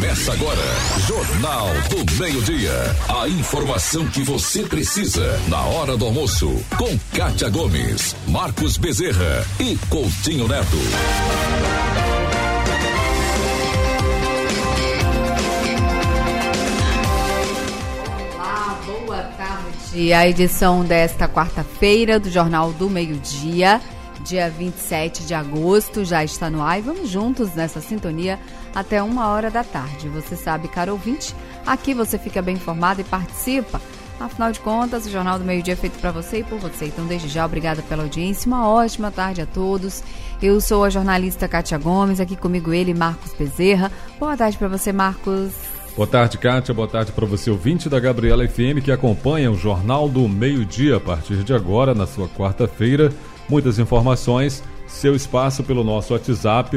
Começa agora, Jornal do Meio-Dia. A informação que você precisa na hora do almoço, com Kátia Gomes, Marcos Bezerra e Coutinho Neto. Olá, boa tarde. A edição desta quarta-feira do Jornal do Meio-Dia, dia 27 de agosto, já está no ar e vamos juntos nessa sintonia até 1h da tarde. Você sabe, caro ouvinte, aqui você fica bem informado e participa. Afinal de contas, o Jornal do Meio-Dia é feito para você e por você. Então, desde já, obrigada pela audiência. Uma ótima tarde a todos. Eu sou a jornalista Kátia Gomes, aqui comigo ele, Marcos Bezerra. Boa tarde para você, Marcos. Boa tarde, Kátia. Boa tarde para você, ouvinte da Gabriela FM, que acompanha o Jornal do Meio-Dia a partir de agora, na sua quarta-feira. Muitas informações, seu espaço pelo nosso WhatsApp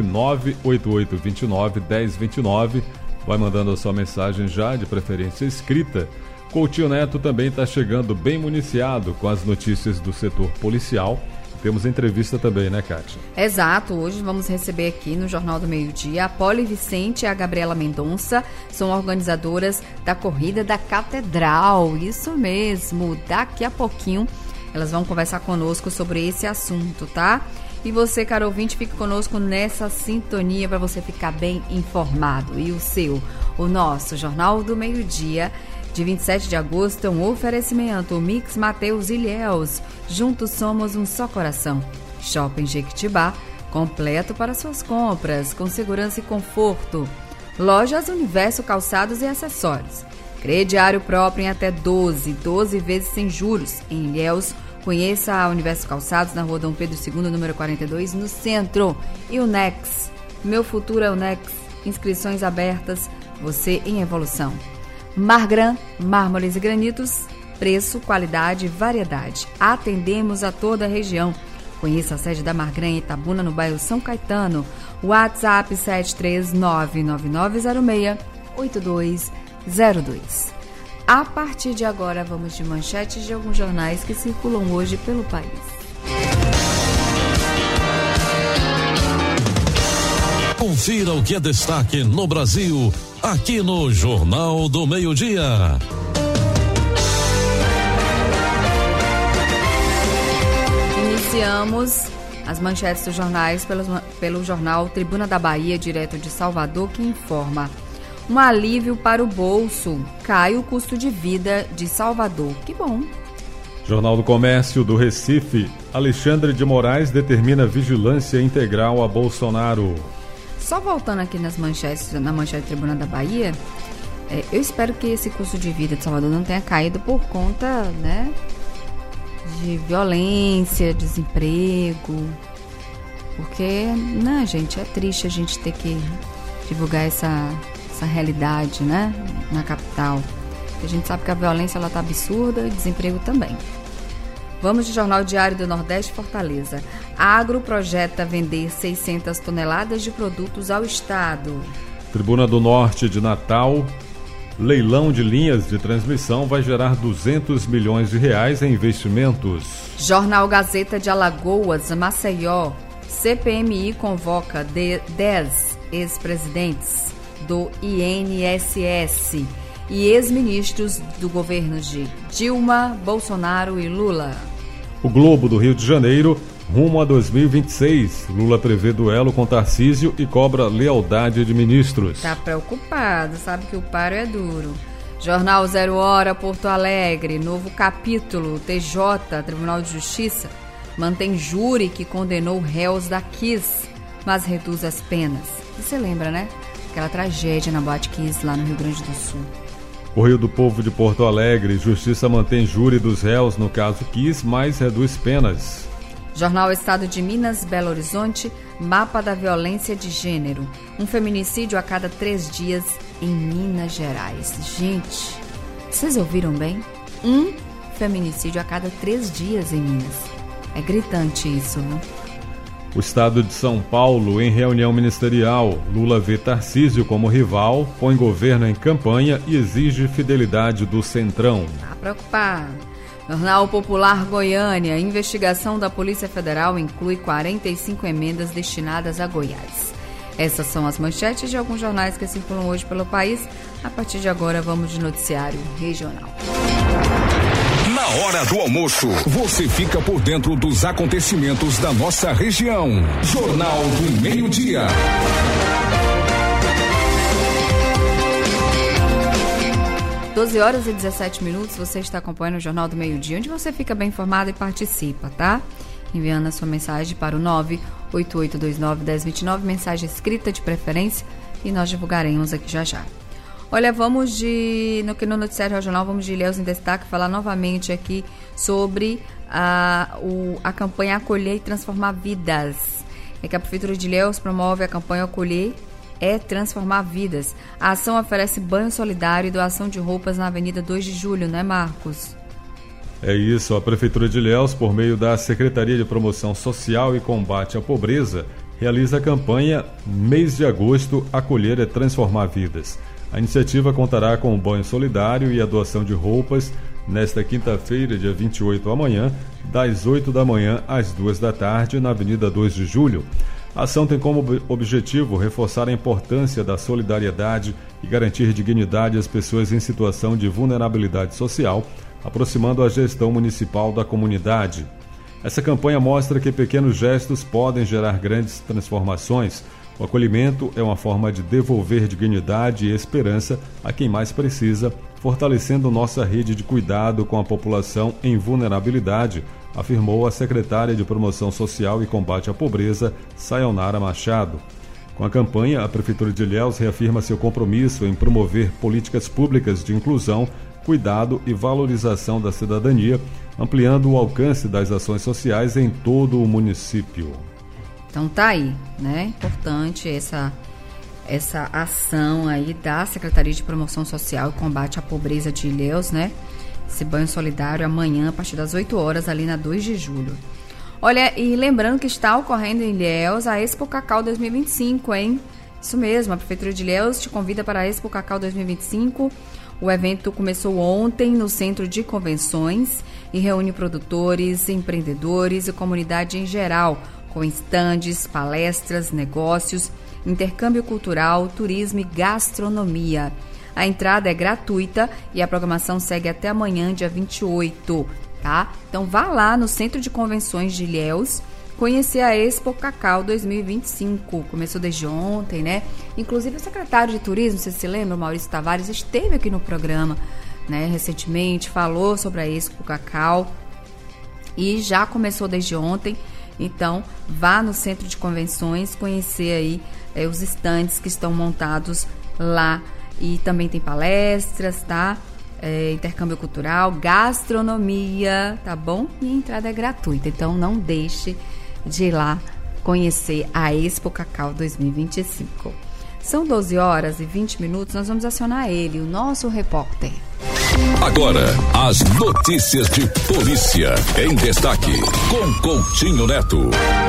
988291029. Vai mandando a sua mensagem já, de preferência escrita. Coutinho Neto também está chegando bem municiado com as notícias do setor policial. Temos entrevista também, né, Kátia? Exato, hoje vamos receber aqui no Jornal do Meio-Dia a Poli Vicente e a Gabriela Mendonça, são organizadoras da Corrida da Catedral, isso mesmo, daqui a pouquinho elas vão conversar conosco sobre esse assunto, tá? E você, caro ouvinte, fique conosco nessa sintonia para você ficar bem informado. E o nosso Jornal do Meio-Dia, de 27 de agosto, é um oferecimento Mix Mateus Ilhéus. Juntos somos um só coração. Shopping Jequitibá, completo para suas compras, com segurança e conforto. Lojas Universo Calçados e Acessórios. Crediário próprio em até 12 vezes sem juros. Em Ilhéus, conheça a Universo Calçados na rua Dom Pedro II, número 42, no centro. E o Nex. Meu futuro é o Nex. Inscrições abertas, você em evolução. Margran, mármores e granitos, preço, qualidade e variedade. Atendemos a toda a região. Conheça a sede da Margran em Itabuna, no bairro São Caetano. WhatsApp 73999068202. A partir de agora, vamos de manchetes de alguns jornais que circulam hoje pelo país. Confira o que é destaque no Brasil, aqui no Jornal do Meio-Dia. Iniciamos as manchetes dos jornais pelo jornal Tribuna da Bahia, direto de Salvador, que informa: um alívio para o bolso, cai o custo de vida de Salvador. Que bom. Jornal do Comércio do Recife, Alexandre de Moraes determina vigilância integral a Bolsonaro. Só voltando aqui nas manchetes, na manchete Tribuna da Bahia, eu espero que esse custo de vida de Salvador não tenha caído por conta, né, de violência, desemprego, porque, né, gente, é triste a gente ter que divulgar essa realidade, né, na capital. A gente sabe que a violência ela tá absurda e desemprego também. Vamos de Jornal Diário do Nordeste, Fortaleza. Agro projeta vender 600 toneladas de produtos ao Estado. Tribuna do Norte de Natal, leilão de linhas de transmissão vai gerar 200 milhões de reais em investimentos. Jornal Gazeta de Alagoas, Maceió. CPMI convoca 10 ex-presidentes do INSS e ex-ministros do governo de Dilma, Bolsonaro e Lula. O Globo do Rio de Janeiro, rumo a 2026. Lula prevê duelo com Tarcísio e cobra lealdade de ministros. Tá preocupado, sabe que o paro é duro. Jornal 0 Hora, Porto Alegre, novo capítulo. TJ, Tribunal de Justiça, mantém júri que condenou réus da Kiss, mas reduz as penas. Você lembra, né? Aquela tragédia na Boate Kiss lá no Rio Grande do Sul. Correio do Povo de Porto Alegre, Justiça mantém júri dos réus no caso Kiss, mas reduz penas. Jornal Estado de Minas, Belo Horizonte, mapa da violência de gênero. Um feminicídio a cada 3 dias em Minas Gerais. Gente, vocês ouviram bem? Um feminicídio a cada 3 dias em Minas. É gritante isso, né? O estado de São Paulo, em reunião ministerial, Lula vê Tarcísio como rival, põe governo em campanha e exige fidelidade do Centrão. Tá preocupado. Jornal Popular Goiânia, investigação da Polícia Federal inclui 45 emendas destinadas a Goiás. Essas são as manchetes de alguns jornais que circulam hoje pelo país. A partir de agora, vamos de noticiário regional. Na hora do almoço, você fica por dentro dos acontecimentos da nossa região. Jornal do Meio-Dia. Doze horas e 17 minutos, você está acompanhando o Jornal do Meio-Dia, onde você fica bem informado e participa, tá? Enviando a sua mensagem para o 988291029, mensagem escrita de preferência, e nós divulgaremos aqui já já. Olha, vamos no Noticiário Regional, vamos de Ilhéus em Destaque, falar novamente aqui sobre a campanha Acolher e Transformar Vidas. É que a Prefeitura de Ilhéus promove a campanha Acolher e Transformar Vidas. A ação oferece banho solidário e doação de roupas na Avenida 2 de Julho, né, Marcos? É isso, a Prefeitura de Ilhéus, por meio da Secretaria de Promoção Social e Combate à Pobreza, realiza a campanha Mês de Agosto Acolher e Transformar Vidas. A iniciativa contará com o banho solidário e a doação de roupas nesta quinta-feira, dia 28, amanhã, das 8 da manhã às 2 da tarde, na Avenida 2 de Julho. A ação tem como objetivo reforçar a importância da solidariedade e garantir dignidade às pessoas em situação de vulnerabilidade social, aproximando a gestão municipal da comunidade. Essa campanha mostra que pequenos gestos podem gerar grandes transformações. O acolhimento é uma forma de devolver dignidade e esperança a quem mais precisa, fortalecendo nossa rede de cuidado com a população em vulnerabilidade, afirmou a secretária de Promoção Social e Combate à Pobreza, Sayonara Machado. Com a campanha, a Prefeitura de Ilhéus reafirma seu compromisso em promover políticas públicas de inclusão, cuidado e valorização da cidadania, ampliando o alcance das ações sociais em todo o município. Então tá aí, né? Importante essa ação aí da Secretaria de Promoção Social e Combate à Pobreza de Ilhéus, né? Esse banho solidário amanhã, a partir das 8 horas, ali na 2 de julho. Olha, e lembrando que está ocorrendo em Ilhéus a Expo Cacau 2025, hein? Isso mesmo, a Prefeitura de Ilhéus te convida para a Expo Cacau 2025. O evento começou ontem no Centro de Convenções e reúne produtores, empreendedores e comunidade em geral, com estandes, palestras, negócios, intercâmbio cultural, turismo e gastronomia. A entrada é gratuita e a programação segue até amanhã, dia 28, tá? Então vá lá no Centro de Convenções de Ilhéus conhecer a Expo Cacau 2025. Começou desde ontem, né? Inclusive o secretário de Turismo, você se lembra, Maurício Tavares, esteve aqui no programa, né, recentemente, falou sobre a Expo Cacau e já começou desde ontem. Então, vá no Centro de Convenções conhecer aí os estandes que estão montados lá. E também tem palestras, tá? Intercâmbio cultural, gastronomia, tá bom? E a entrada é gratuita, então não deixe de ir lá conhecer a Expo Cacau 2025. São 12 horas e 20 minutos, nós vamos acionar ele, o nosso repórter. Agora, as notícias de polícia em destaque, com Coutinho Neto.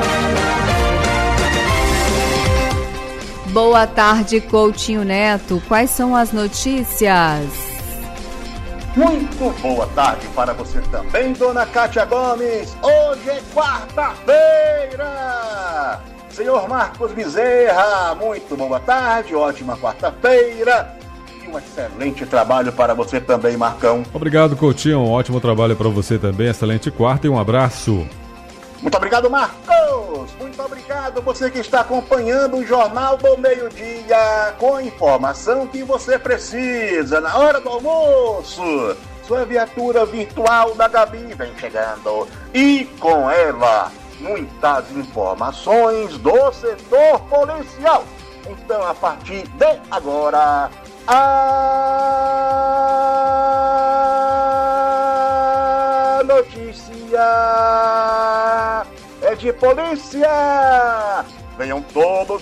Boa tarde, Coutinho Neto. Quais são as notícias? Muito boa tarde para você também, dona Kátia Gomes. Hoje é quarta-feira. Senhor Marcos Bezerra, muito boa tarde, ótima quarta-feira. Um excelente trabalho para você também, Marcão. Obrigado, Coutinho. Um ótimo trabalho para você também. Excelente quarta e um abraço. Muito obrigado, Marcos. Muito obrigado você que está acompanhando o Jornal do Meio-Dia com a informação que você precisa na hora do almoço. Sua viatura virtual da Gabi vem chegando e com ela muitas informações do setor policial. Então, a partir de agora, a notícia é de polícia. Venham todos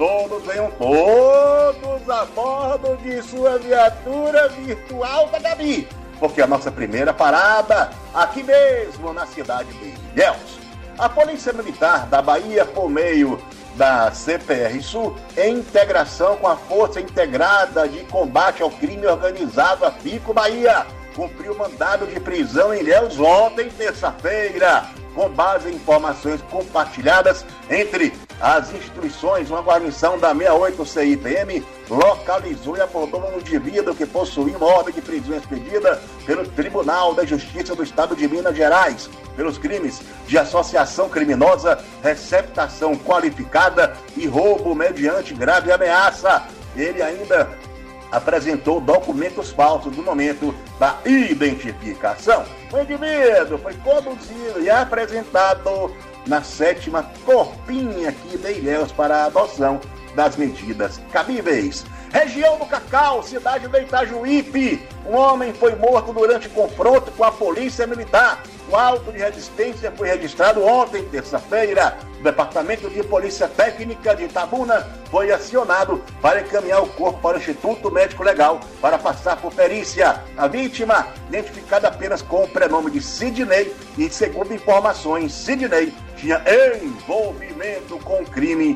a bordo de sua viatura virtual da Gabi, porque a nossa primeira parada, aqui mesmo na cidade de Ilhéus. A Polícia Militar da Bahia, por meio da CPR Sul, em integração com a Força Integrada de Combate ao Crime Organizado, a FICO Bahia, cumpriu mandado de prisão em Ilhéus ontem, terça-feira, com base em informações compartilhadas entre as instruções, uma guarnição da 68 CIPM localizou e abordou um indivíduo que possuía uma ordem de prisão expedida pelo Tribunal da Justiça do Estado de Minas Gerais pelos crimes de associação criminosa, receptação qualificada e roubo mediante grave ameaça. Ele ainda apresentou documentos falsos no momento da identificação. O indivíduo foi conduzido e apresentado na 7ª Corpinha aqui de Ilhéus para a adoção das medidas cabíveis. Região do Cacau, cidade de Itajuípe, um homem foi morto durante confronto com a polícia militar. O auto de resistência foi registrado ontem, terça-feira. O Departamento de Polícia Técnica de Itabuna foi acionado para encaminhar o corpo para o Instituto Médico Legal para passar por perícia. A vítima, identificada apenas com o prenome de Sidney, e segundo informações, Sidney tinha envolvimento com crime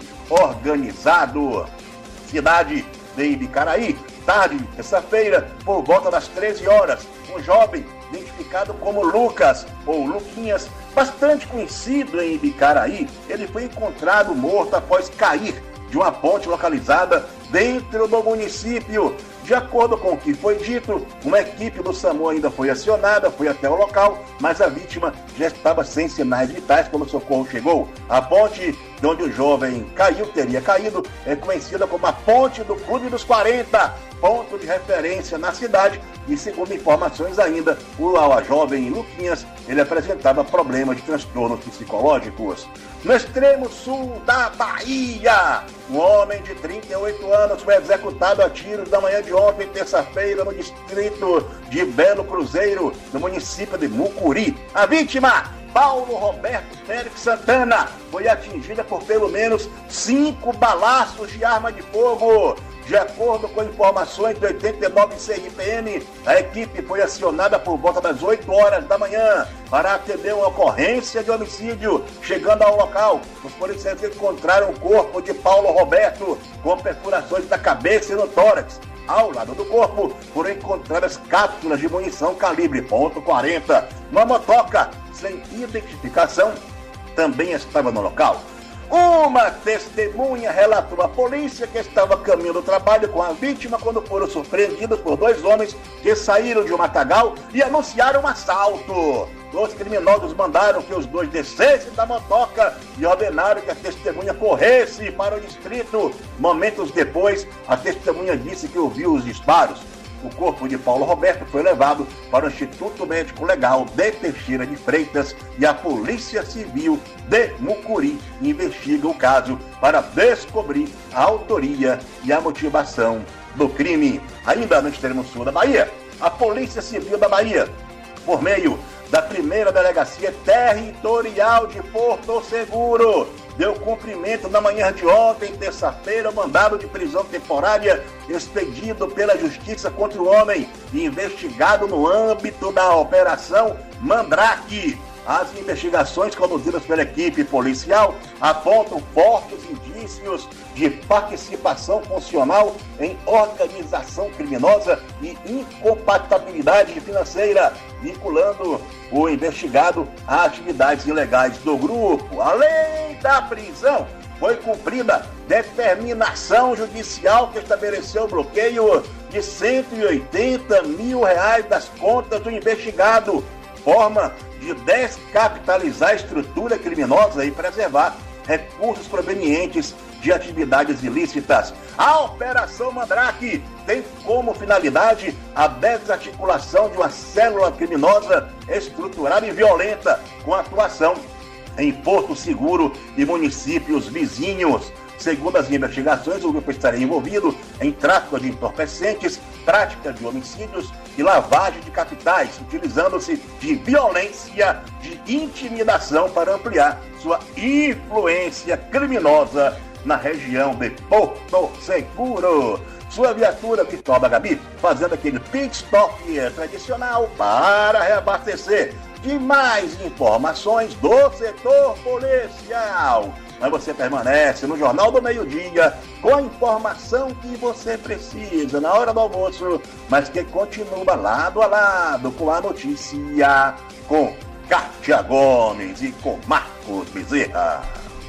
organizado. Cidade de Ibicaraí, tarde, terça-feira, por volta das 13 horas, um jovem identificado como Lucas, ou Luquinhas, bastante conhecido em Ibicaraí, ele foi encontrado morto após cair de uma ponte localizada dentro do município. De acordo com o que foi dito, uma equipe do SAMU ainda foi acionada, foi até o local, mas a vítima já estava sem sinais vitais quando o socorro chegou. A ponte de onde o jovem teria caído, é conhecida como a Ponte do Clube dos 40, ponto de referência na cidade, e segundo informações ainda, o jovem Luquinhas, ele apresentava problemas de transtornos psicológicos. No extremo sul da Bahia, um homem de 38 anos foi executado a tiros na manhã de ontem, terça-feira, no distrito de Belo Cruzeiro, no município de Mucuri. A vítima, Paulo Roberto Félix Santana, foi atingida por pelo menos 5 balaços de arma de fogo. De acordo com informações do 89 CIPM, a equipe foi acionada por volta das 8 horas da manhã para atender uma ocorrência de homicídio. Chegando ao local, os policiais encontraram o corpo de Paulo Roberto com perfurações da cabeça e no tórax. Ao lado do corpo foram encontradas cápsulas de munição calibre .40. Uma motoca sem identificação também estava no local. Uma testemunha relatou à polícia que estava a caminho do trabalho com a vítima quando foram surpreendidos por 2 homens que saíram de um matagal e anunciaram um assalto. Os criminosos mandaram que os 2 descessem da motoca e ordenaram que a testemunha corresse para o distrito. Momentos depois, a testemunha disse que ouviu os disparos. O corpo de Paulo Roberto foi levado para o Instituto Médico Legal de Teixeira de Freitas e a Polícia Civil de Mucuri investiga o caso para descobrir a autoria e a motivação do crime. Ainda no extremo sul da Bahia, a Polícia Civil da Bahia, por meio da 1ª Delegacia Territorial de Porto Seguro, deu cumprimento na manhã de ontem, terça-feira, mandado de prisão temporária expedido pela Justiça contra o homem e investigado no âmbito da Operação Mandrake. As investigações conduzidas pela equipe policial apontam fortes indícios de participação funcional em organização criminosa e incompatibilidade financeira, vinculando o investigado a atividades ilegais do grupo. Além da prisão, foi cumprida determinação judicial que estabeleceu o bloqueio de R$180 mil das contas do investigado, forma de descapitalizar a estrutura criminosa e preservar recursos provenientes de atividades ilícitas. A Operação Mandrake tem como finalidade a desarticulação de uma célula criminosa estruturada e violenta com atuação em Porto Seguro e municípios vizinhos. Segundo as investigações, o grupo estaria envolvido em tráfico de entorpecentes, prática de homicídios e lavagem de capitais, utilizando-se de violência, de intimidação para ampliar sua influência criminosa na região de Porto Seguro. Sua viatura virtual da Gabi fazendo aquele pit stop tradicional para reabastecer. De mais informações do setor policial, mas você permanece no Jornal do Meio-Dia com a informação que você precisa na hora do almoço, mas que continua lado a lado com a notícia, com Kátia Gomes e com Marcos Bezerra.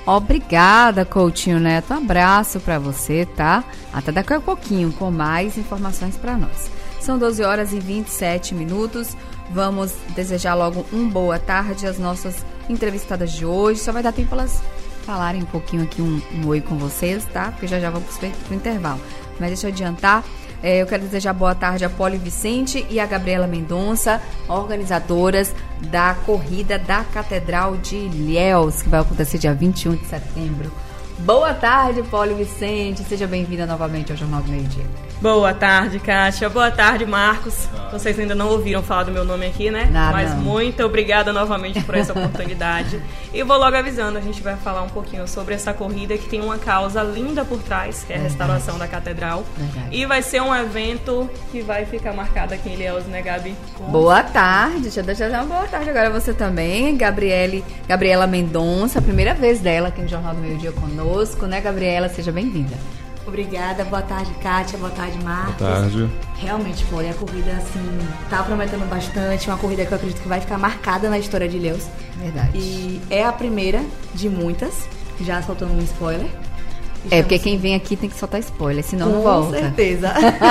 Obrigada, Coutinho Neto. Um abraço para você, tá? Até daqui a pouquinho com mais informações para nós. São 12 horas e 27 minutos. Vamos desejar logo boa tarde às nossas entrevistadas de hoje. Só vai dar tempo para elas falarem um pouquinho aqui um oi com vocês, tá? Porque já vamos pro intervalo. Mas deixa eu adiantar. Eu quero desejar boa tarde a Poli Vicente e a Gabriela Mendonça, organizadoras da Corrida da Catedral de Ilhéus, que vai acontecer dia 21 de setembro. Boa tarde, Poli Vicente. Seja bem-vinda novamente ao Jornal do Meio-Dia. Boa tarde, Kátia. Boa tarde, Marcos. Vocês ainda não ouviram falar do meu nome aqui, né? Mas não. Muito obrigada novamente por essa oportunidade. E vou logo avisando, a gente vai falar um pouquinho sobre essa corrida que tem uma causa linda por trás, que é a restauração da Catedral. Verdade. E vai ser um evento que vai ficar marcado aqui em Ilhéus, né, Gabi? Boa tarde. Deixa eu deixar uma boa tarde agora a você também, Gabriela Mendonça, a primeira vez dela aqui no Jornal do Meio-Dia conosco, né, Gabriela? Seja bem-vinda. Obrigada, boa tarde, Kátia, boa tarde, Marcos. Boa tarde. Realmente, Poli, a corrida, assim, tá prometendo bastante, uma corrida que eu acredito que vai ficar marcada na história de Ilhéus. Verdade. E é a primeira de muitas, já soltando um spoiler. Porque quem vem aqui tem que soltar spoiler, senão não volta. Com certeza.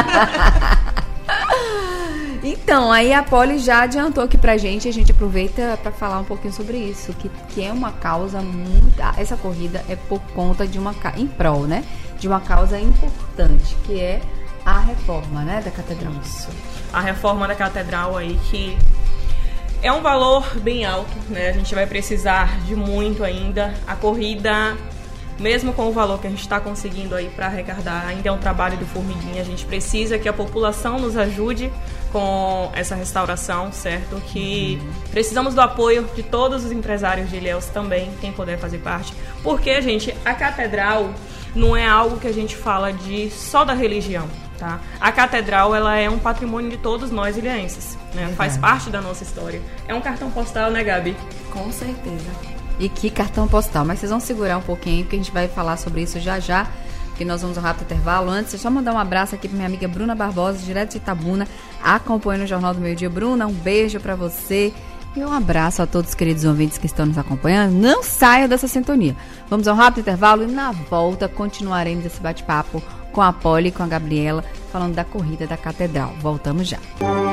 Então, aí a Poli já adiantou aqui pra gente, a gente aproveita para falar um pouquinho sobre isso, que é uma causa muito... Essa corrida é por conta de em prol, né? De uma causa importante, que é a reforma, né, da Catedral. Isso. A reforma da Catedral aí, que é um valor bem alto, né? A gente vai precisar de muito ainda. A corrida, mesmo com o valor que a gente está conseguindo aí para arrecadar, ainda é um trabalho do formiguinha. A gente precisa que a população nos ajude com essa restauração, certo? Que precisamos do apoio de todos os empresários de Ilhéus também, quem puder fazer parte. Porque, gente, a Catedral não é algo que a gente fala só da religião, tá? A Catedral, ela é um patrimônio de todos nós ilhéenses, né? Faz parte da nossa história. É um cartão postal, né, Gabi? Com certeza. E que cartão postal? Mas vocês vão segurar um pouquinho, porque a gente vai falar sobre isso já, porque nós vamos ao rápido intervalo. Antes, é só mandar um abraço aqui pra minha amiga Bruna Barbosa, direto de Itabuna, acompanhando o Jornal do Meio-Dia. Bruna, um beijo pra você. E um abraço a todos os queridos ouvintes que estão nos acompanhando. Não saia dessa sintonia. Vamos ao rápido intervalo e na volta continuaremos esse bate-papo com a Poli e com a Gabriela, falando da corrida da Catedral. Voltamos já.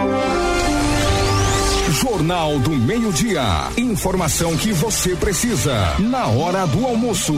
Jornal do Meio-Dia. Informação que você precisa na hora do almoço.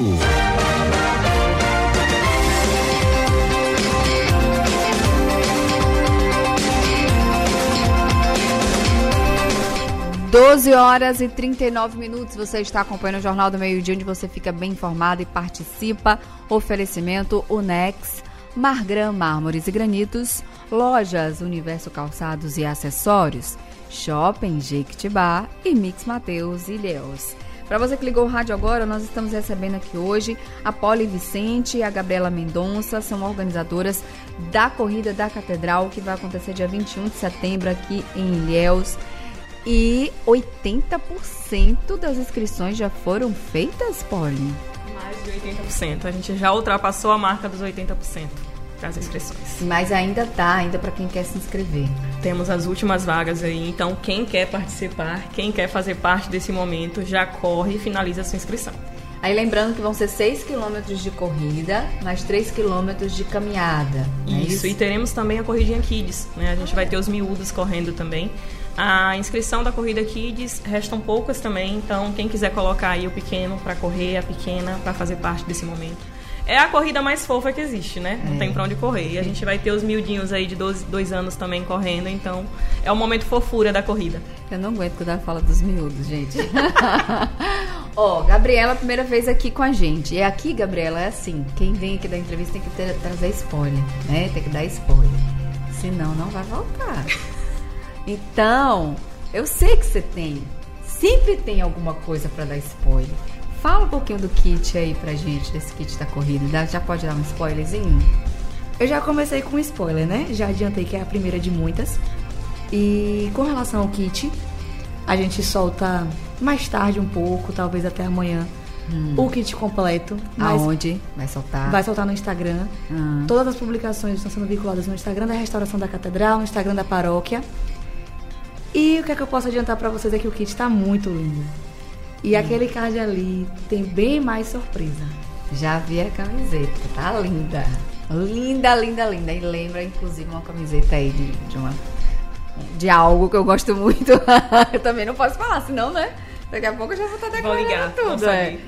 Doze horas e 39 minutos, você está acompanhando o Jornal do Meio-Dia, onde você fica bem informado e participa. Oferecimento Unex, Margran Mármores e Granitos, Lojas Universo Calçados e Acessórios, Shopping Jequitibá e Mix Mateus Ilhéus. Para você que ligou o rádio agora, nós estamos recebendo aqui hoje a Poli Vicente e a Gabriela Mendonça, são organizadoras da Corrida da Catedral, que vai acontecer dia 21 de setembro aqui em Ilhéus. E 80% das inscrições já foram feitas, Poli? Mais de 80%. A gente já ultrapassou a marca dos 80% das inscrições. Mas ainda para quem quer se inscrever. Temos as últimas vagas aí, então quem quer participar, quem quer fazer parte desse momento, já corre e finaliza a sua inscrição. Aí lembrando que vão ser 6 quilômetros de corrida, mais 3 quilômetros de caminhada. Isso, e teremos também a corridinha Kids, né? A gente vai ter os miúdos correndo também. A inscrição da corrida Kids, restam poucas também, então quem quiser colocar aí o pequeno para correr, a pequena para fazer parte desse momento. É a corrida mais fofa que existe, né? Não tem pra onde correr. E a gente vai ter os miudinhos aí de 2 anos também correndo, então é o momento fofura da corrida. Eu não aguento quando ela fala dos miúdos, gente. Gabriela, primeira vez aqui com a gente. E aqui, Gabriela, é assim, quem vem aqui da entrevista tem que trazer spoiler, né? Tem que dar spoiler. Senão não vai voltar. Então, eu sei que você sempre tem alguma coisa pra dar spoiler. Fala um pouquinho do kit aí pra gente, desse kit da corrida. Já pode dar um spoilerzinho? Eu já comecei com um spoiler, né? Já adiantei que é a primeira de muitas. E com relação ao kit, a gente solta mais tarde um pouco, talvez até amanhã, o kit completo. Aonde vai soltar? Vai soltar no Instagram. Todas as publicações estão sendo vinculadas no Instagram da Restauração da Catedral, no Instagram da Paróquia. E o que é que eu posso adiantar pra vocês é que o kit tá muito lindo. E aquele card ali tem bem mais surpresa. Já vi a camiseta, tá linda. Linda, linda, linda. E lembra, inclusive, uma camiseta aí de algo que eu gosto muito. Eu também não posso falar, senão, né? Daqui a pouco eu já vou estar declarando tudo.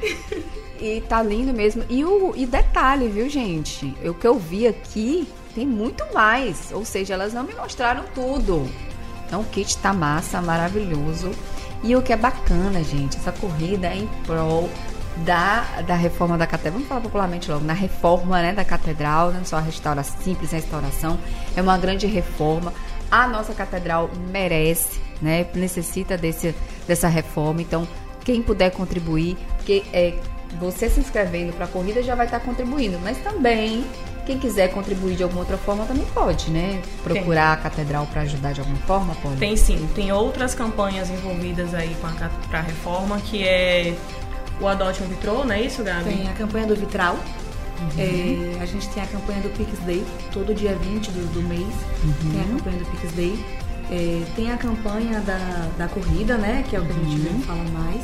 E tá lindo mesmo. E detalhe, viu, gente? O que eu vi aqui tem muito mais. Ou seja, elas não me mostraram tudo. Então o kit tá massa, maravilhoso. E o que é bacana, gente, essa corrida é em prol da reforma da catedral. Vamos falar popularmente logo, na reforma, né, da catedral, não só a simples restauração, é uma grande reforma. A nossa catedral merece, né, necessita dessa reforma. Então, quem puder contribuir, porque você se inscrevendo para a corrida já vai estar contribuindo, mas também quem quiser contribuir de alguma outra forma também pode, né? Procurar a catedral para ajudar de alguma forma, pode? Tem sim, tem outras campanhas envolvidas aí para a reforma, que é o Adote um Vitrô, não é isso, Gabi? Tem a campanha do Vitral. Uhum. A gente tem a campanha do Pix Day, todo dia 20 do mês. Uhum. Tem a campanha do Pix Day. Tem a campanha da corrida, né? Que é o que a gente fala mais.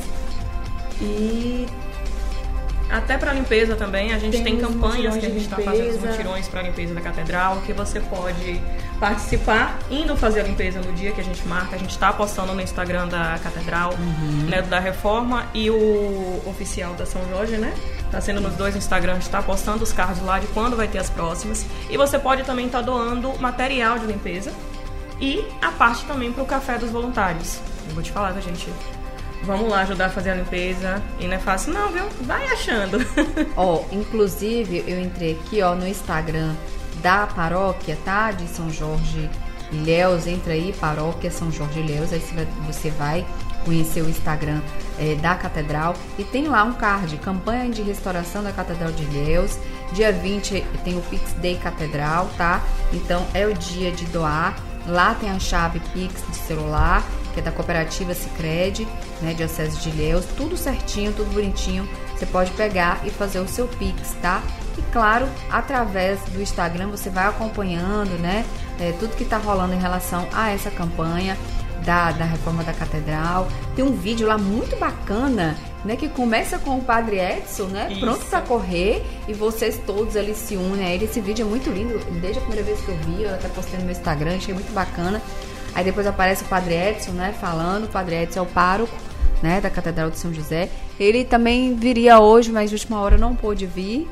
E até para limpeza também, a gente tem campanhas que a gente está fazendo os mutirões para a limpeza da catedral, que você pode participar, indo fazer a limpeza no dia que a gente marca. A gente está postando no Instagram da catedral, né, da reforma, e o oficial da São Jorge, né? Está sendo nos dois Instagrams, está postando os cards lá de quando vai ter as próximas. E você pode também estar doando material de limpeza e a parte também para o café dos voluntários. Eu vou te falar, gente, vamos lá ajudar a fazer a limpeza. E não é fácil não, viu? Vai achando. Inclusive, eu entrei aqui, no Instagram da paróquia, tá? De São Jorge Ilhéus. Entra aí, paróquia São Jorge Ilhéus. Aí você vai conhecer o Instagram da catedral. E tem lá um card, campanha de restauração da Catedral de Ilhéus. Dia 20 tem o Pix Day Catedral, tá? Então é o dia de doar. Lá tem a chave Pix de celular, que é da cooperativa Sicredi, né, Diocese de Ilhéus, tudo certinho, tudo bonitinho. Você pode pegar e fazer o seu Pix, tá? E claro, através do Instagram você vai acompanhando, né, tudo que tá rolando em relação a essa campanha da reforma da catedral. Tem um vídeo lá muito bacana, né, que começa com o Padre Edson, né, isso, pronto para correr, e vocês todos ali se unem a ele. Esse vídeo é muito lindo, desde a primeira vez que eu vi, eu até postei no meu Instagram, achei muito bacana. Aí depois aparece o Padre Edson, né, falando. O Padre Edson é o pároco, né, da Catedral de São José. Ele também viria hoje, mas de última hora não pôde vir.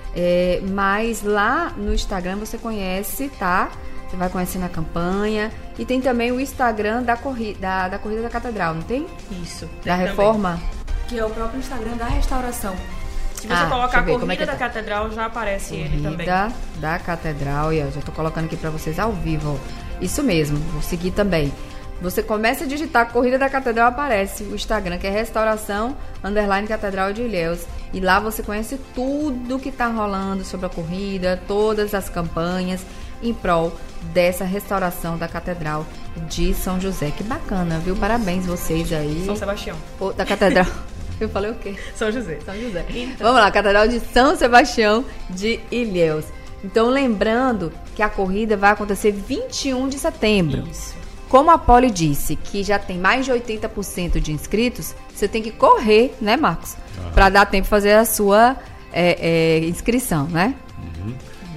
Mas lá no Instagram você conhece, tá? Você vai conhecendo a campanha. E tem também o Instagram da corrida da Catedral, não tem? Isso. Da reforma? Também. Que é o próprio Instagram da restauração. Se você colocar a corrida da Catedral, já aparece ele também. Corrida da Catedral. E eu já tô colocando aqui pra vocês ao vivo. Isso mesmo, vou seguir também. Você começa a digitar Corrida da Catedral, aparece o Instagram, que é restauração_Catedral de Ilhéus. E lá você conhece tudo que tá rolando sobre a corrida, todas as campanhas em prol dessa restauração da Catedral de São José. Que bacana, viu? Parabéns vocês aí. São Sebastião. Da Catedral. Eu falei o quê? São José. São José. Então. Vamos lá, Catedral de São Sebastião de Ilhéus. Então, lembrando que a corrida vai acontecer 21 de setembro. Isso. Como a Poli disse que já tem mais de 80% de inscritos, você tem que correr, né, Marcos? Para dar tempo de fazer a sua inscrição, né? Uhum.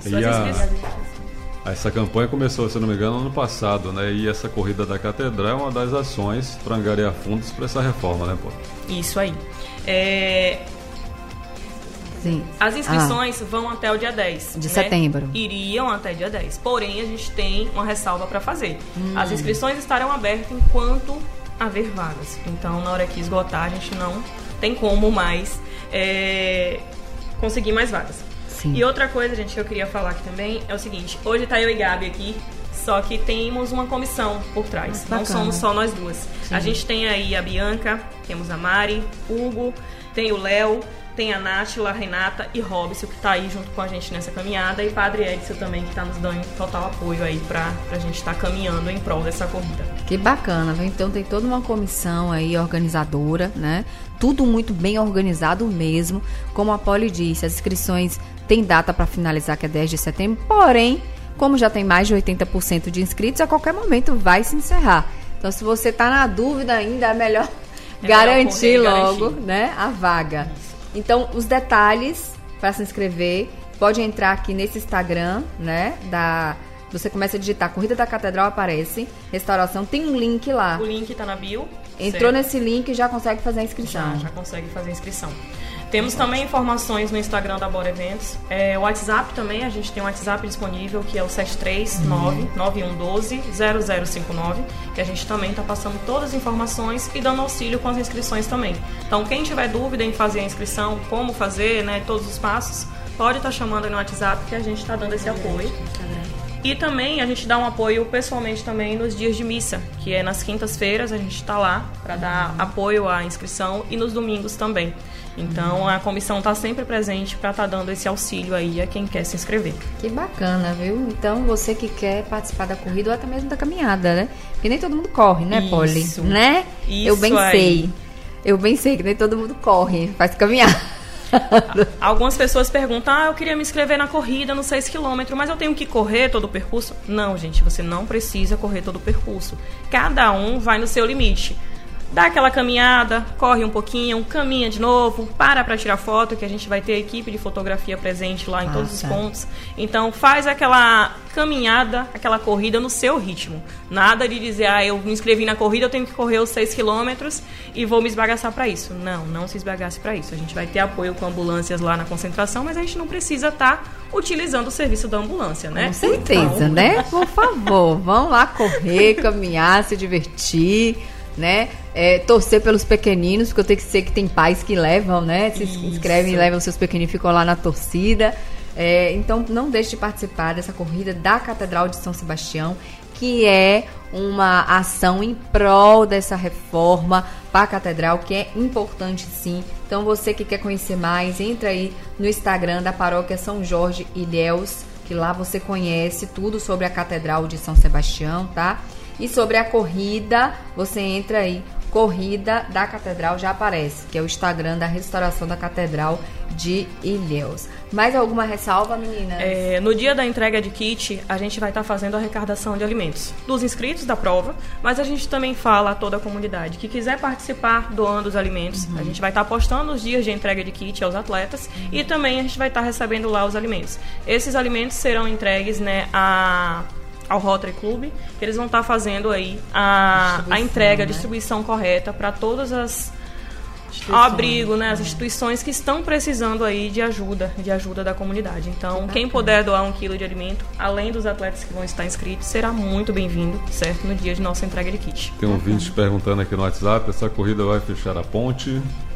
E essa campanha começou, se não me engano, ano passado, né? E essa corrida da Catedral é uma das ações para angariar fundos para essa reforma, né, Poli? Isso aí. Sim. As inscrições vão até o dia 10 de setembro. Iriam até dia 10. Porém, a gente tem uma ressalva para fazer. As inscrições estarão abertas enquanto haver vagas. Então, na hora que esgotar, a gente não tem como mais conseguir mais vagas. Sim. E outra coisa, gente, que eu queria falar aqui também é o seguinte. Hoje tá eu e Gabi aqui, só que temos uma comissão por trás. Não somos só nós duas. Sim. A gente tem aí a Bianca, temos a Mari, Hugo, tem o Léo, tem a Nátila, a Renata e Robson, que tá aí junto com a gente nessa caminhada, e Padre Edson também, que tá nos dando total apoio aí pra gente estar caminhando em prol dessa corrida. Que bacana, viu? Então tem toda uma comissão aí organizadora, né? Tudo muito bem organizado mesmo. Como a Poli disse, as inscrições têm data para finalizar, que é 10 de setembro, porém, como já tem mais de 80% de inscritos, a qualquer momento vai se encerrar. Então, se você tá na dúvida ainda, é garantir logo, né, a vaga. Então, os detalhes para se inscrever, pode entrar aqui nesse Instagram, né, você começa a digitar Corrida da Catedral, aparece, restauração, tem um link lá. O link tá na bio. Entrou nesse link e já consegue fazer a inscrição. Já consegue fazer a inscrição. Temos também informações no Instagram da Bora Eventos. O WhatsApp também, a gente tem um WhatsApp disponível, que é o 739-9112-0059, que a gente também está passando todas as informações e dando auxílio com as inscrições também. Então, quem tiver dúvida em fazer a inscrição, como fazer, né, todos os passos, pode estar chamando aí no WhatsApp, que a gente está dando esse apoio. E também a gente dá um apoio pessoalmente também nos dias de missa, que é nas quintas-feiras, a gente está lá para dar apoio à inscrição, e nos domingos também. Então a comissão está sempre presente para estar dando esse auxílio aí a quem quer se inscrever. Que bacana, viu? Então você que quer participar da corrida ou até mesmo da caminhada, né? Porque nem todo mundo corre, né, Polly? Né? Isso eu bem aí. sei. Eu bem sei que nem todo mundo corre, faz caminhada. Algumas pessoas perguntam, eu queria me inscrever na corrida no 6 km, mas eu tenho que correr todo o percurso? Não, gente, você não precisa correr todo o percurso. Cada um vai no seu limite. Dá aquela caminhada, corre um pouquinho, caminha de novo, para tirar foto, que a gente vai ter a equipe de fotografia presente lá em todos os pontos. Então faz aquela caminhada, aquela corrida no seu ritmo. Nada de dizer, eu me inscrevi na corrida, eu tenho que correr os 6 km e vou me esbagaçar para isso. Não se esbagace para isso. A gente vai ter apoio com ambulâncias lá na concentração, mas a gente não precisa estar utilizando o serviço da ambulância, né? Com certeza, né? Por favor, vão lá correr, caminhar, se divertir, né? Torcer pelos pequeninos, porque eu tenho que ser que tem pais que levam, né? Se inscrevem e levam seus pequeninos, ficam lá na torcida. Então não deixe de participar dessa corrida da Catedral de São Sebastião, que é uma ação em prol dessa reforma para a Catedral, que é importante sim. Então você que quer conhecer mais, entra aí no Instagram da Paróquia São Jorge Ilhéus, que lá você conhece tudo sobre a Catedral de São Sebastião, tá? E sobre a corrida, você entra aí, Corrida da Catedral, já aparece, que é o Instagram da Restauração da Catedral de Ilhéus. Mais alguma ressalva, meninas? No dia da entrega de kit, a gente vai estar fazendo a arrecadação de alimentos dos inscritos da prova, mas a gente também fala a toda a comunidade que quiser participar doando os alimentos. A gente vai estar postando os dias de entrega de kit aos atletas e também a gente vai estar recebendo lá os alimentos. Esses alimentos serão entregues, né, ao Rotary Club, que eles vão estar fazendo aí a entrega, a distribuição correta para todas as abrigo, né, as instituições que estão precisando aí de ajuda da comunidade. Então, quem puder doar 1 quilo de alimento, além dos atletas que vão estar inscritos, será muito bem-vindo, certo? No dia de nossa entrega de kit. Tem um ouvinte perguntando aqui no WhatsApp, essa corrida vai fechar a ponte?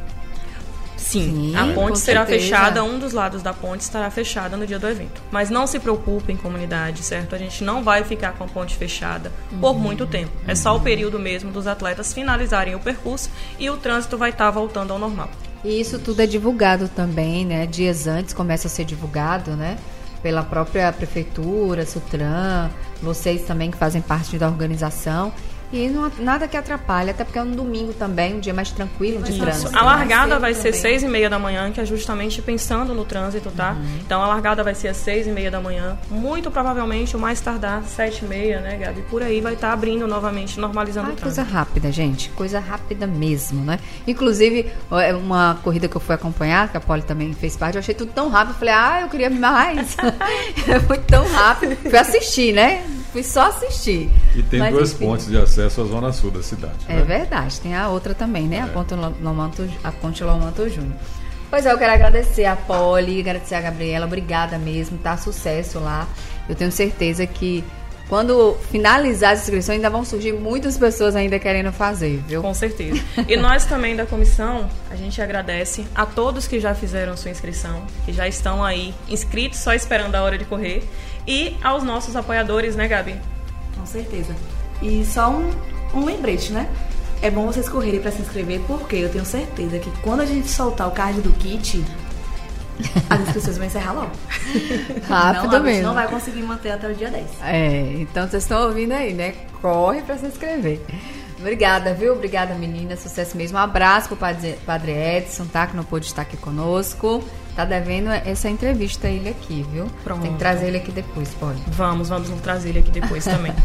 Sim, a ponte será fechada, um dos lados da ponte estará fechada no dia do evento. Mas não se preocupem, comunidade, certo? A gente não vai ficar com a ponte fechada por muito tempo. É só o período mesmo dos atletas finalizarem o percurso e o trânsito vai estar voltando ao normal. E isso tudo é divulgado também, né? Dias antes começa a ser divulgado, né? Pela própria prefeitura, Sutran, vocês também que fazem parte da organização. E não, nada que atrapalhe, até porque é um domingo também, um dia mais tranquilo de trânsito. A largada vai ser 6h30 da manhã, que é justamente pensando no trânsito, tá? Então a largada vai ser às 6h30 da manhã, muito provavelmente o mais tardar 7h30, né, Gabi? Por aí vai estar abrindo novamente, normalizando o trânsito. Coisa rápida, gente, coisa rápida mesmo, né? Inclusive, uma corrida que eu fui acompanhar, que a Polly também fez parte, eu achei tudo tão rápido, eu falei, eu queria mais. Foi tão rápido. Fui assistir, né? Fui só assistir. E tem duas pontes de acesso à zona sul da cidade. É verdade, tem a outra também, né? A Ponte Lomanto Júnior. Pois é, eu quero agradecer a Polly, agradecer a Gabriela, obrigada mesmo, tá? Sucesso lá. Eu tenho certeza que quando finalizar as inscrições ainda vão surgir muitas pessoas ainda querendo fazer, viu? Com certeza. E nós também da comissão, a gente agradece a todos que já fizeram sua inscrição, que já estão aí inscritos, só esperando a hora de correr. E aos nossos apoiadores, né, Gabi? Com certeza. E só um lembrete, né? É bom vocês correrem para se inscrever, porque eu tenho certeza que quando a gente soltar o card do kit, as inscrições vão encerrar logo. Rápido mesmo. Não vai conseguir manter até o dia 10. Então vocês estão ouvindo aí, né? Corre para se inscrever. Obrigada, viu? Obrigada, menina. Sucesso mesmo. Um abraço pro Padre Edson, tá? Que não pôde estar aqui conosco. Tá devendo essa entrevista a ele aqui, viu? Pronto. Tem que trazer ele aqui depois, pode? Vamos trazer ele aqui depois também.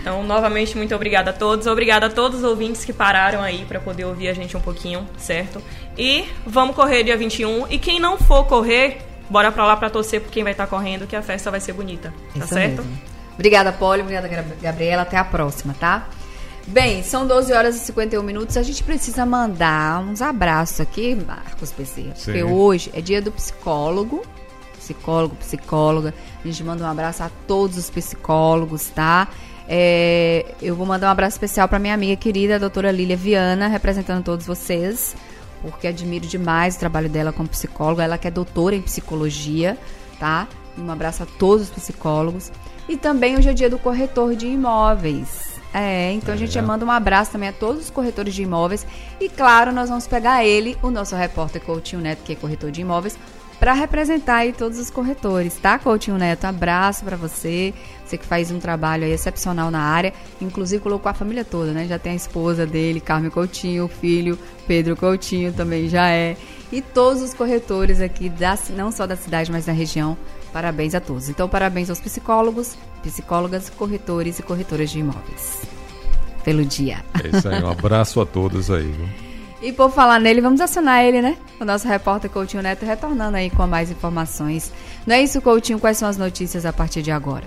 Então, novamente, muito obrigada a todos. Obrigada a todos os ouvintes que pararam aí para poder ouvir a gente um pouquinho, certo? E vamos correr dia 21. E quem não for correr, bora pra lá pra torcer por quem vai estar correndo, que a festa vai ser bonita. Tá Isso certo? mesmo. Obrigada, Poli. Obrigada, Gabriela. Até a próxima, tá? Bem, são 12 horas e 51 minutos. A gente precisa mandar uns abraços aqui, Marcos Bezerra. Porque hoje é dia do psicólogo. Psicóloga. A gente manda um abraço a todos os psicólogos, tá? Eu vou mandar um abraço especial para minha amiga querida, a doutora Lília Viana, representando todos vocês, porque admiro demais o trabalho dela como psicóloga. Ela que é doutora em psicologia, tá? Um abraço a todos os psicólogos. E também hoje é dia do corretor de imóveis. Então a gente manda um abraço também a todos os corretores de imóveis. E claro, nós vamos pegar ele, o nosso repórter Coutinho Neto, que é corretor de imóveis, para representar aí todos os corretores, tá, Coutinho Neto? Um abraço para você que faz um trabalho aí excepcional na área, inclusive colocou a família toda, né? Já tem a esposa dele, Carmen Coutinho, o filho Pedro Coutinho também já é. E todos os corretores aqui, não só da cidade, mas da região. Parabéns a todos. Então, parabéns aos psicólogos, psicólogas, corretores e corretoras de imóveis. Pelo dia. É isso aí, um abraço a todos aí, viu? E por falar nele, vamos acionar ele, né? O nosso repórter Coutinho Neto retornando aí com mais informações. Não é isso, Coutinho? Quais são as notícias a partir de agora?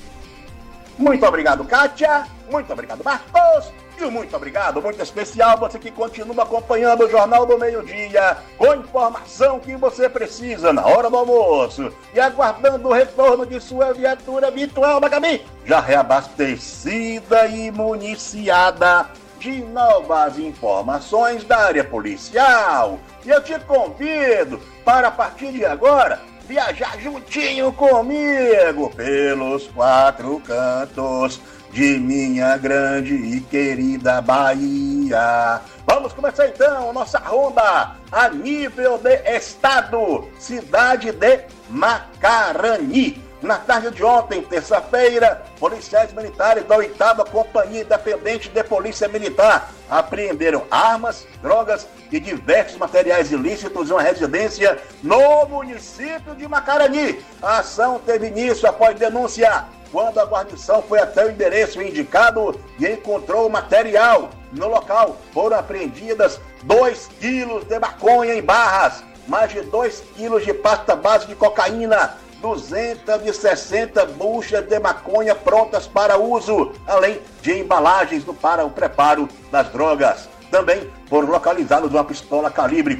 Muito obrigado, Kátia. Muito obrigado, Marcos. E muito obrigado, muito especial, você que continua acompanhando o Jornal do Meio-Dia, com informação que você precisa na hora do almoço e aguardando o retorno de sua viatura virtual, Magabi, já reabastecida e municiada de novas informações da área policial. E eu te convido para, a partir de agora, viajar juntinho comigo pelos 4 cantos de minha grande e querida Bahia. Vamos começar então a nossa ronda a nível de estado, cidade de Macarani. Na tarde de ontem, terça-feira, policiais militares da 8ª Companhia Independente de Polícia Militar apreenderam armas, drogas e diversos materiais ilícitos em uma residência no município de Macarani. A ação teve início após denúncia, quando a guarnição foi até o endereço indicado e encontrou o material. No local foram apreendidas 2 quilos de maconha em barras, mais de 2 quilos de pasta base de cocaína, 260 buchas de maconha prontas para uso, além de embalagens para o preparo das drogas. Também foram localizados uma pistola calibre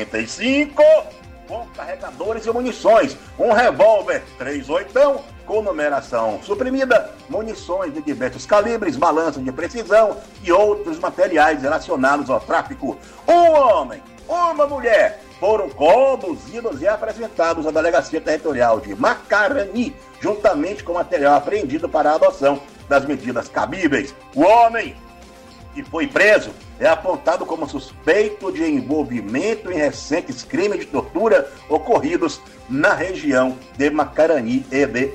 45 com carregadores e munições, um revólver 38 com numeração suprimida, munições de diversos calibres, balança de precisão e outros materiais relacionados ao tráfico. Um homem, uma mulher foram conduzidos e apresentados à Delegacia Territorial de Macarani, juntamente com material apreendido para a adoção das medidas cabíveis. O homem que foi preso é apontado como suspeito de envolvimento em recentes crimes de tortura ocorridos na região de Macarani e de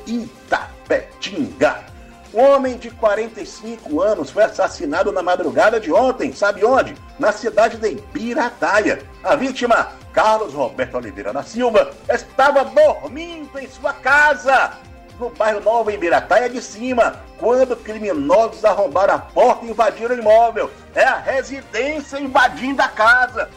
Itapetinga. Um homem de 45 anos foi assassinado na madrugada de ontem, sabe onde? Na cidade de Ibirataia. A vítima, Carlos Roberto Oliveira da Silva, estava dormindo em sua casa, no bairro Nova Ibirataia de Cima, quando criminosos arrombaram a porta e invadiram o imóvel. É a residência invadindo a casa,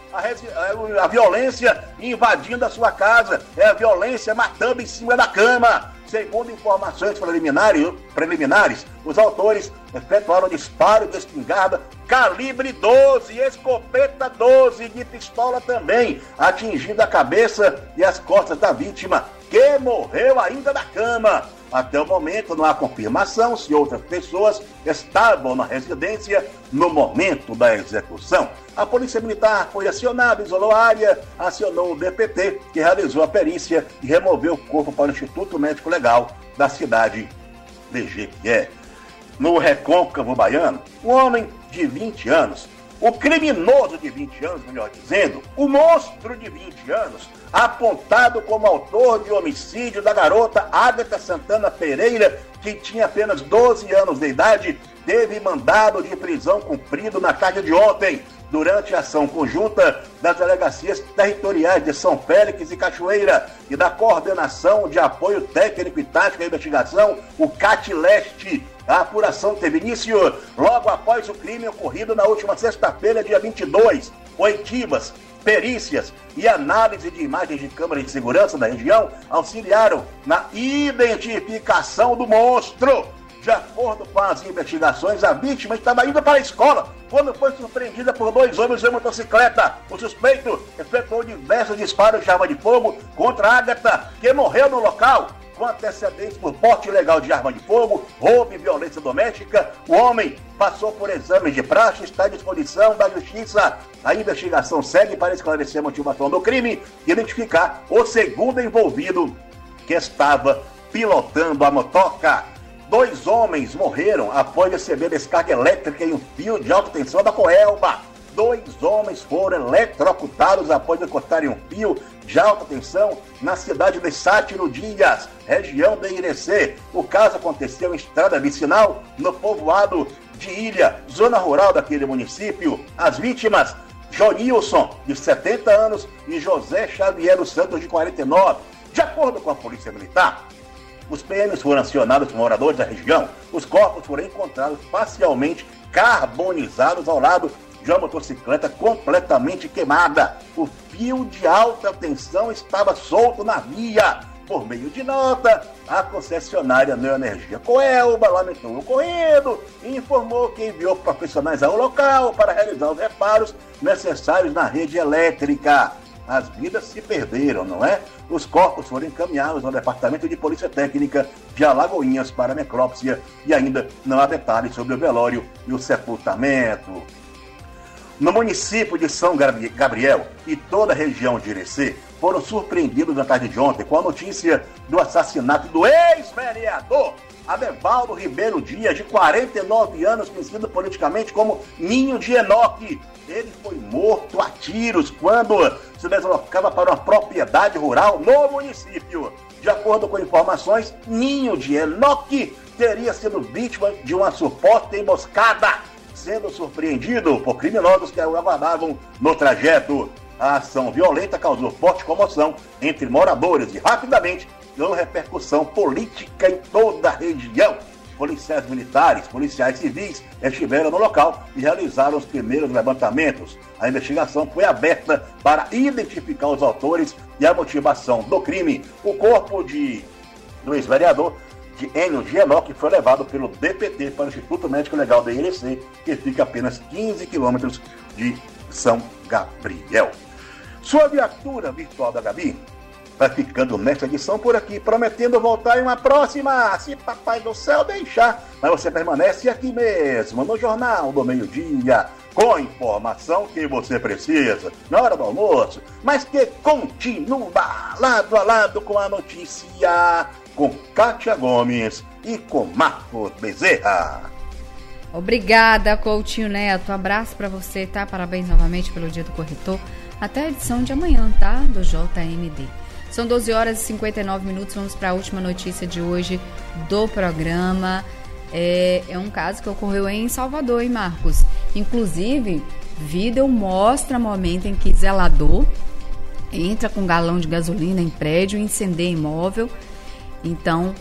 a violência invadindo a sua casa, é a violência matando em cima da cama. Segundo informações preliminares, os autores efetuaram disparo de espingarda calibre 12, escopeta 12 de pistola também, atingindo a cabeça e as costas da vítima, que morreu ainda na cama. Até o momento não há confirmação se outras pessoas estavam na residência no momento da execução. A Polícia Militar foi acionada, isolou a área, acionou o DPT, que realizou a perícia e removeu o corpo para o Instituto Médico Legal da cidade de Jequié. No Recôncavo Baiano, um homem de 20 anos, o criminoso de 20 anos, melhor dizendo, o monstro de 20 anos, apontado como autor de homicídio da garota Ágata Santana Pereira, que tinha apenas 12 anos de idade, teve mandado de prisão cumprido na tarde de ontem, durante a ação conjunta das delegacias territoriais de São Félix e Cachoeira e da Coordenação de Apoio Técnico e Tático à Investigação, o CAT Leste, A apuração teve início logo após o crime ocorrido na última sexta-feira, dia 22. Oitivas, perícias e análise de imagens de câmeras de segurança da região auxiliaram na identificação do monstro. De acordo com as investigações, a vítima estava indo para a escola quando foi surpreendida por 2 homens em motocicleta. O suspeito efetuou diversos disparos de arma de fogo contra Ágata, que morreu no local. Com antecedentes por porte ilegal de arma de fogo, roubo e violência doméstica, o homem passou por exames de praxe e está à disposição da justiça. A investigação segue para esclarecer a motivação do crime e identificar o segundo envolvido que estava pilotando a motoca. 2 homens morreram após receber descarga elétrica em um fio de alta tensão da Coelba. 2 homens foram eletrocutados após encostarem um fio de alta tensão na cidade de Sátiro Dias, região de Irecê. O caso aconteceu em estrada vicinal, no povoado de Ilha, zona rural daquele município. As vítimas, Jonilson, de 70 anos, e José Xavier dos Santos, de 49. De acordo com a Polícia Militar, os PMs foram acionados por moradores da região. Os corpos foram encontrados parcialmente carbonizados ao lado de uma motocicleta completamente queimada. O fio de alta tensão estava solto na via. Por meio de nota, a concessionária Neoenergia Coelba lamentou o ocorrido e informou que enviou profissionais ao local para realizar os reparos necessários na rede elétrica. As vidas se perderam, não é? Os corpos foram encaminhados ao Departamento de Polícia Técnica de Alagoinhas para necrópsia e ainda não há detalhes sobre o velório e o sepultamento. No município de São Gabriel e toda a região de Irecê foram surpreendidos na tarde de ontem com a notícia do assassinato do ex-vereador Adevaldo Ribeiro Dias, de 49 anos, conhecido politicamente como Ninho de Enoque. Ele foi morto a tiros quando se deslocava para uma propriedade rural no município. De acordo com informações, Ninho de Enoque teria sido vítima de uma suposta emboscada, sendo surpreendido por criminosos que o aguardavam no trajeto. A ação violenta causou forte comoção entre moradores e rapidamente deu repercussão política em toda a região. Policiais militares, policiais civis estiveram no local e realizaram os primeiros levantamentos. A investigação foi aberta para identificar os autores e a motivação do crime. O corpo do ex-vereador de Enio de Enoque foi levado pelo DPT para o Instituto Médico Legal da Irecê, que fica a apenas 15 quilômetros de São Gabriel. Sua viatura virtual da Gabi vai ficando nesta edição por aqui, prometendo voltar em uma próxima, se Papai do Céu deixar. Mas você permanece aqui mesmo, no Jornal do Meio-Dia, com a informação que você precisa, na hora do almoço, mas que continua lado a lado com a notícia, com Kátia Gomes e com Marcos Bezerra. Obrigada, Coutinho Neto. Abraço pra você, tá? Parabéns novamente pelo Dia do Corretor. Até a edição de amanhã, tá? Do JMD. São 12 horas e 59 minutos. Vamos para a última notícia de hoje do programa. É um caso que ocorreu em Salvador, hein, Marcos? Inclusive, vídeo mostra o momento em que zelador entra com um galão de gasolina em prédio e incendeia imóvel. Então,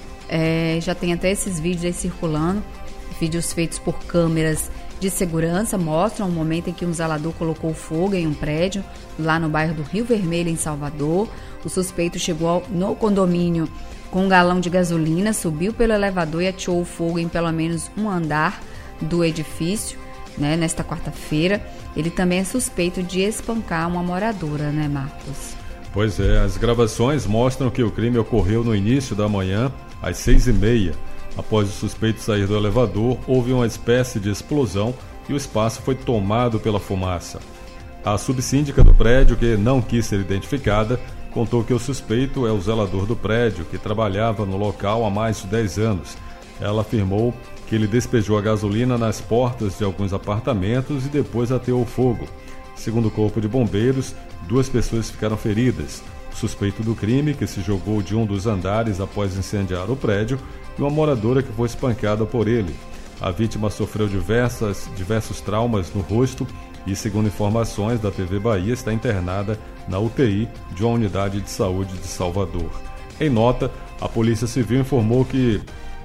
já tem até esses vídeos aí circulando. Vídeos feitos por câmeras de segurança mostram o momento em que um zelador colocou fogo em um prédio lá no bairro do Rio Vermelho, em Salvador. O suspeito chegou no condomínio com um galão de gasolina, subiu pelo elevador e ateou o fogo em pelo menos um andar do edifício, né, nesta quarta-feira. Ele também é suspeito de espancar uma moradora, né, Marcos? Pois é, as gravações mostram que o crime ocorreu no início da manhã, às 6h30. Após o suspeito sair do elevador, houve uma espécie de explosão e o espaço foi tomado pela fumaça. A subsíndica do prédio, que não quis ser identificada, contou que o suspeito é o zelador do prédio, que trabalhava no local há mais de 10 anos. Ela afirmou que ele despejou a gasolina nas portas de alguns apartamentos e depois ateou fogo. Segundo o Corpo de Bombeiros, 2 pessoas ficaram feridas. O suspeito do crime, que se jogou de um dos andares após incendiar o prédio, e uma moradora que foi espancada por ele. A vítima sofreu diversos traumas no rosto e, segundo informações da TV Bahia, está internada na UTI de uma unidade de saúde de Salvador. Em nota, a Polícia Civil informou que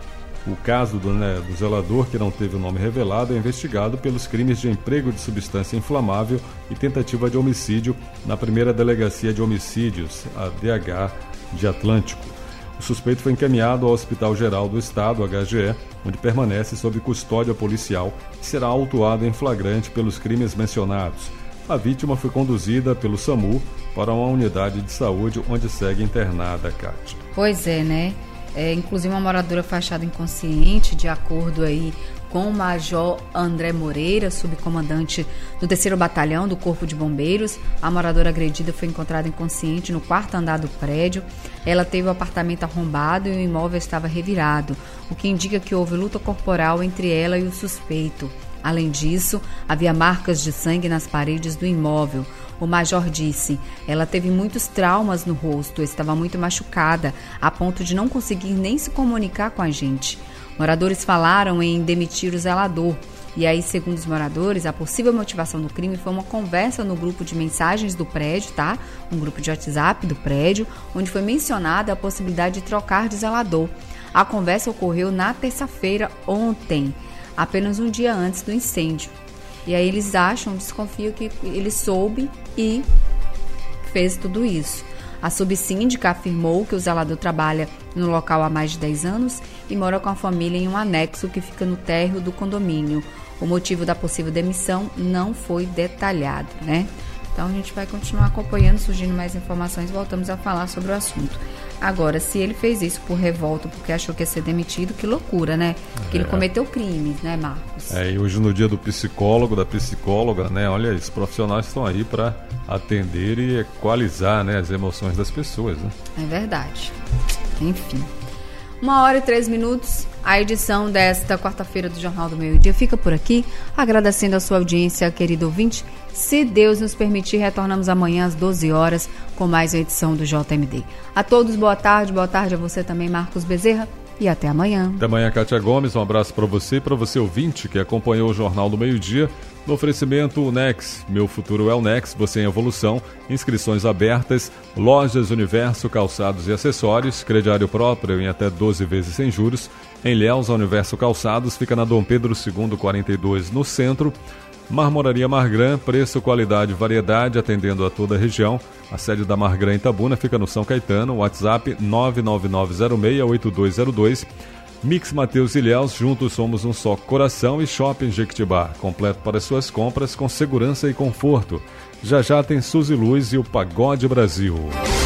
O caso do zelador, que não teve o nome revelado, é investigado pelos crimes de emprego de substância inflamável e tentativa de homicídio na primeira delegacia de homicídios, a DH de Atlântico. O suspeito foi encaminhado ao Hospital Geral do Estado, HGE, onde permanece sob custódia policial e será autuado em flagrante pelos crimes mencionados. A vítima foi conduzida pelo SAMU para uma unidade de saúde onde segue internada, Cátia. Pois é, né? Inclusive uma moradora foi achada inconsciente, de acordo aí com o Major André Moreira, subcomandante do 3º Batalhão do Corpo de Bombeiros. A moradora agredida foi encontrada inconsciente no 4º andar do prédio. Ela teve o apartamento arrombado e o imóvel estava revirado, o que indica que houve luta corporal entre ela e o suspeito. Além disso, havia marcas de sangue nas paredes do imóvel. O major disse: ela teve muitos traumas no rosto, estava muito machucada, a ponto de não conseguir nem se comunicar com a gente. Moradores falaram em demitir o zelador. E aí, segundo os moradores, a possível motivação do crime foi uma conversa no grupo de mensagens do prédio, tá? Um grupo de WhatsApp do prédio, onde foi mencionada a possibilidade de trocar de zelador. A conversa ocorreu na terça-feira, ontem, apenas um dia antes do incêndio. E aí eles desconfiam que ele soube e fez tudo isso. A subsíndica afirmou que o zelador trabalha no local há mais de 10 anos e mora com a família em um anexo que fica no térreo do condomínio. O motivo da possível demissão não foi detalhado, né? Então a gente vai continuar acompanhando, surgindo mais informações, voltamos a falar sobre o assunto. Agora, se ele fez isso por revolta, porque achou que ia ser demitido, que loucura, né? Porque ele cometeu crimes, né, Marcos? E hoje no dia do psicólogo, da psicóloga, né? Olha, esses profissionais estão aí para atender e equalizar, né, as emoções das pessoas, né? É verdade. Enfim. 1h03. A edição desta quarta-feira do Jornal do Meio Dia fica por aqui, agradecendo a sua audiência, querido ouvinte. Se Deus nos permitir, retornamos amanhã às 12 horas com mais uma edição do JMD. A todos, boa tarde a você também, Marcos Bezerra, e até amanhã. Até amanhã, Cátia Gomes, um abraço para você e para você ouvinte que acompanhou o Jornal do Meio Dia. No oferecimento Unex, meu futuro é o Nex, você em evolução, inscrições abertas, lojas Universo, calçados e acessórios, crediário próprio em até 12 vezes sem juros. Em Ilhéus, a Universo Calçados fica na Dom Pedro II, 42, no centro. Marmoraria Margran, preço, qualidade e variedade, atendendo a toda a região. A sede da Margran em Itabuna fica no São Caetano, WhatsApp 999068202. Mix Mateus Ilhéus, juntos somos um só coração. E Shopping Jequitibá, completo para suas compras com segurança e conforto. Já já tem Suzy Luz e o Pagode Brasil.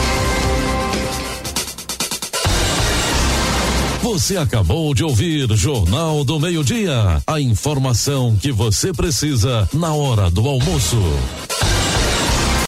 Você acabou de ouvir Jornal do Meio Dia. A informação que você precisa na hora do almoço.